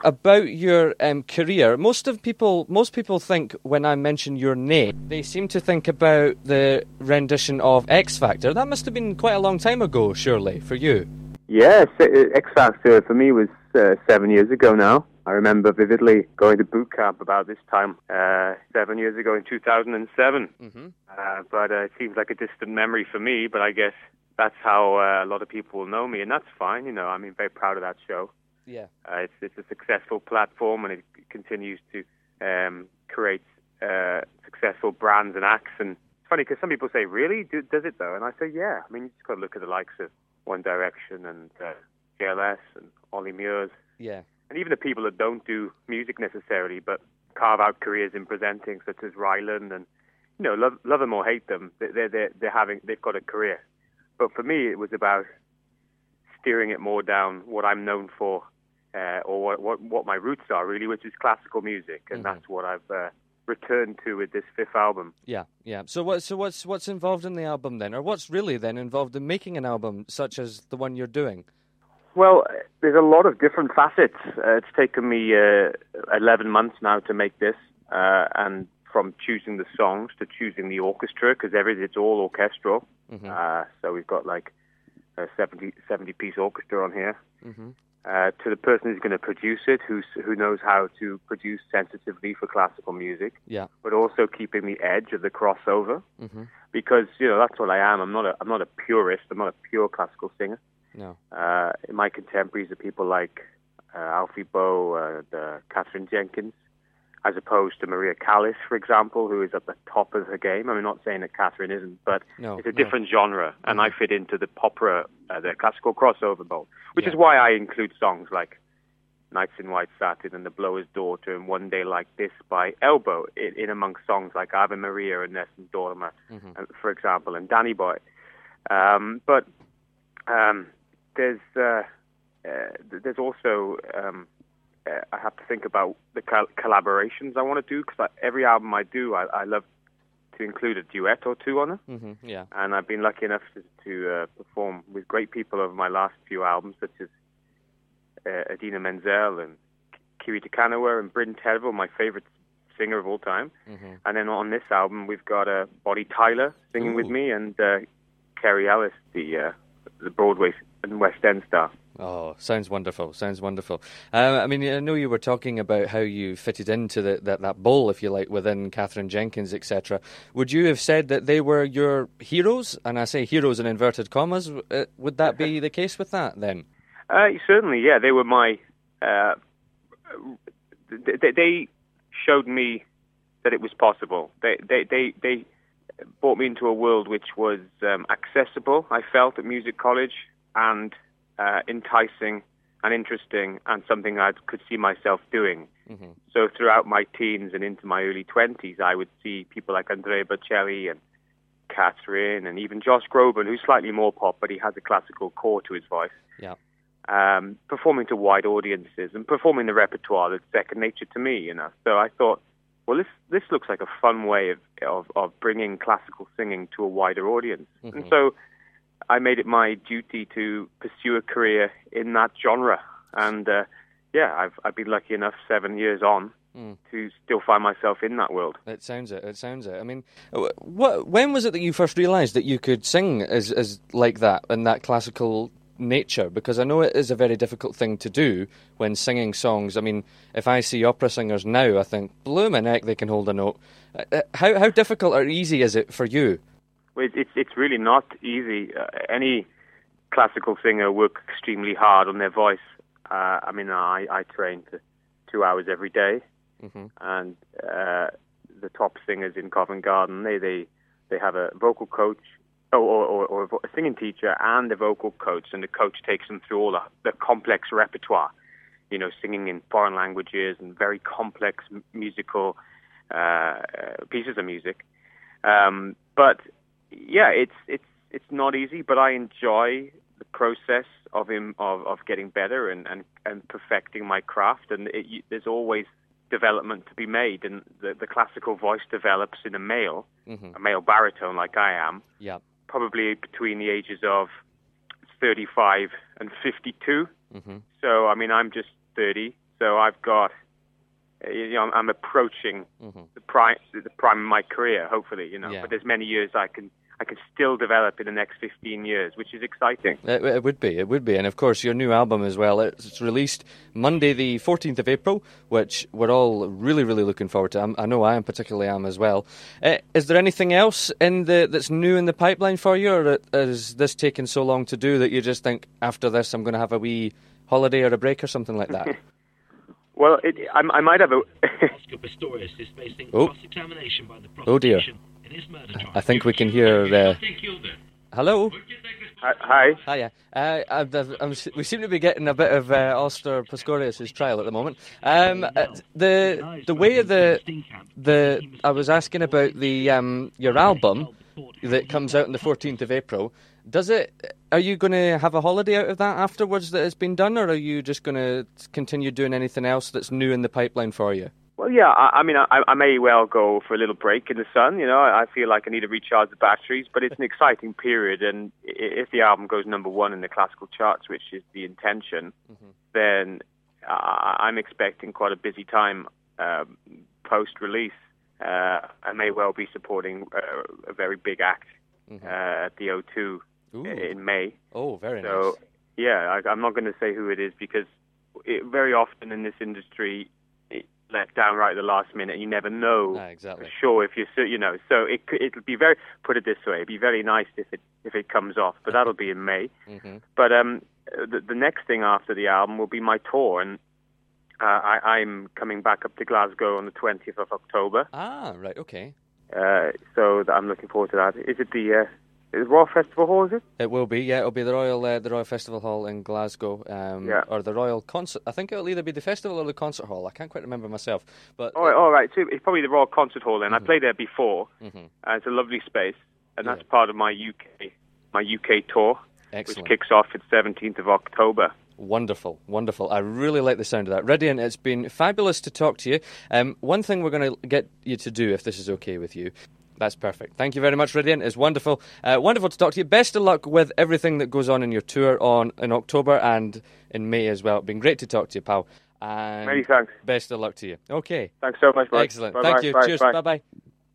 about your career, most people think when I mention your name, they seem to think about the rendition of X Factor. That must have been quite a long time ago, surely, for you. Yes, X Factor for me was 7 years ago now. I remember vividly going to boot camp about this time 7 years ago in 2007. Mm-hmm. But it seems like a distant memory for me, but I guess that's how a lot of people will know me, and that's fine. I'm very proud of that show. Yeah, it's a successful platform, and it continues to create successful brands and acts. And it's funny because some people say, "Really, does it though?" And I say, "Yeah." I mean, you just got to look at the likes of One Direction and JLS and Ollie Murs. Yeah, and even the people that don't do music necessarily, but carve out careers in presenting, such as Ryland, and love them or hate them, they've got a career. But for me, it was about steering it more down what I'm known for, or what my roots are really, which is classical music, and that's what I've returned to with this fifth album. Yeah. So what's involved in the album then, or what's really then involved in making an album such as the one you're doing? Well, there's a lot of different facets. It's taken me 11 months now to make this, and from choosing the songs to choosing the orchestra, because it's all orchestral. Mm-hmm. So we've got like a 70-piece orchestra on here. Mm-hmm. To the person who's going to produce it, who knows how to produce sensitively for classical music, but also keeping the edge of the crossover, because that's what I am. I'm not a purist. I'm not a pure classical singer. No. My contemporaries are people like Alfie Boe, Katherine Jenkins, as opposed to Maria Callas, for example, who is at the top of her game. I'm not saying that Katherine isn't, but it's a different genre, and I fit into the popera, the classical crossover mold, which is why I include songs like Nights in White Satin and The Blower's Daughter and One Day Like This by Elbow in amongst songs like Ave Maria and Nessun Dorma, for example, and Danny Boy. But there's also I have to think about the collaborations I want to do, because every album I do, I love to include a duet or two on it. Mm-hmm, yeah. And I've been lucky enough to perform with great people over my last few albums, such as Idina Menzel and Kiri Te Kanawa and Bryn Terfel, my favorite singer of all time. Mm-hmm. And then on this album, we've got Bonnie Tyler singing with me, and Kerry Ellis, the Broadway and West End star. Oh, sounds wonderful. I mean, I know you were talking about how you fitted into that bowl, if you like, within Katherine Jenkins, etc. Would you have said that they were your heroes? And I say heroes in inverted commas. Would that be the case with that, then? Certainly, yeah. They were my... they showed me that it was possible. They brought me into a world which was accessible, I felt, at music college, and enticing and interesting, and something I could see myself doing. Mm-hmm. So throughout my teens and into my early 20s, I would see people like Andrea Bocelli and Katherine, and even Josh Groban, who's slightly more pop, but he has a classical core to his voice. Yeah. Performing to wide audiences and performing the repertoire that's second nature to me, So I thought, well, this looks like a fun way of bringing classical singing to a wider audience. Mm-hmm. And so I made it my duty to pursue a career in that genre. And I've been lucky enough 7 years on to still find myself in that world. It sounds it. I mean, when was it that you first realised that you could sing as like that, in that classical nature? Because I know it is a very difficult thing to do when singing songs. I mean, if I see opera singers now, I think, bloomin' heck, they can hold a note. How difficult or easy is it for you? Well, it's really not easy. Any classical singer works extremely hard on their voice. I train to 2 hours every day, and the top singers in Covent Garden, they have a vocal coach or a singing teacher and a vocal coach, and the coach takes them through all the complex repertoire, singing in foreign languages and very complex musical pieces of music. But yeah, it's not easy, but I enjoy the process of getting better and perfecting my craft, and there's always development to be made, and the classical voice develops in a male baritone like I am, probably between the ages of 35 and 52. So, I mean, I'm just 30, So I've got, I'm approaching the prime of my career, hopefully, Yeah. But there's many years I can still develop in the next 15 years, which is exciting. It would be, and of course your new album as well. It's released Monday, the 14th of April, which we're all really, really looking forward to. I know I am, particularly am as well. Is there anything else that's new in the pipeline for you, or is this taking so long to do that you just think after this I'm going to have a wee holiday or a break or something like that? Well, I might have a. Oscar Pistorius is facing cross-examination by the Oh dear. in his murder trial. I think we can hear. Hello. Hi. Hiya. We seem to be getting a bit of Oscar Pistorius' trial at the moment. The way I was asking about the your album that comes out on the 14th of April. Are you going to have a holiday out of that afterwards that has been done, or are you just going to continue doing anything else that's new in the pipeline for you? Well, yeah, I mean, I may well go for a little break in the sun. I feel like I need to recharge the batteries, but it's an exciting period. And if the album goes number one in the classical charts, which is the intention, then I'm expecting quite a busy time post-release. I may well be supporting a very big act at the O2 in May. Oh, very nice. So, yeah, I'm not going to say who it is because very often in this industry, let down right at the last minute. You never know exactly. for sure if you're, So it'll be put it this way, it'd be very nice if it comes off, but that'll be in May. But the next thing after the album will be my tour, and I'm coming back up to Glasgow on the 20th of October. Ah, right, okay. So I'm looking forward to that. Is it the Royal Festival Hall, is it? It will be, yeah. It'll be the Royal Festival Hall in Glasgow, or the Royal Concert. I think it'll either be the festival or the Concert Hall. I can't quite remember myself. But all right. So it's probably the Royal Concert Hall then. I played there before. It's a lovely space, and that's part of my UK tour, Excellent. which kicks off at 17th of October. Wonderful, wonderful. I really like the sound of that. Ridian, it's been fabulous to talk to you. One thing we're going to get you to do, if this is okay with you. That's perfect. Thank you very much, Ridian. It's wonderful. Wonderful to talk to you. Best of luck with everything that goes on in your tour in October and in May as well. It's been great to talk to you, pal. And many thanks. Best of luck to you. Okay. Thanks so much, Mike. Excellent. Bye-bye. Thank you. Bye. Cheers. Bye. Bye-bye.